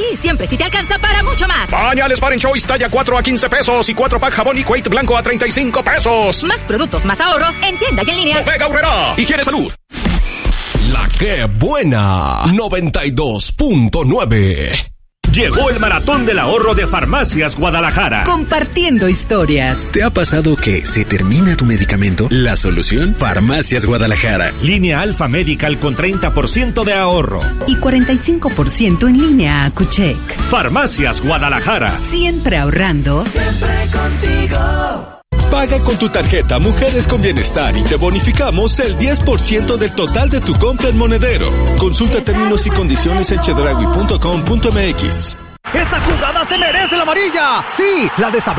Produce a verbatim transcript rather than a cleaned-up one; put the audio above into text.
Aquí siempre sí te alcanza para mucho más. Pañales Parent Choice talla cuatro a quince pesos y cuatro pack jabón Equate blanco a treinta y cinco pesos. Más productos, más ahorro, en tienda y en línea. Bodega Aurrerá. Higiene Salud. La que buena. noventa y dos punto nueve. Llegó el maratón del ahorro de Farmacias Guadalajara. Compartiendo historias. ¿Te ha pasado que se termina tu medicamento? La solución, Farmacias Guadalajara. Línea Alfa Medical con treinta por ciento de ahorro. Y cuarenta y cinco por ciento en línea Acucheck. Farmacias Guadalajara. Siempre ahorrando. Siempre contigo. Paga con tu tarjeta Mujeres con Bienestar y te bonificamos el diez por ciento del total de tu compra en Monedero. Consulta términos y condiciones en chedraui punto com punto m x. ¡Esta jugada se merece la amarilla! ¡Sí! La de Sabrina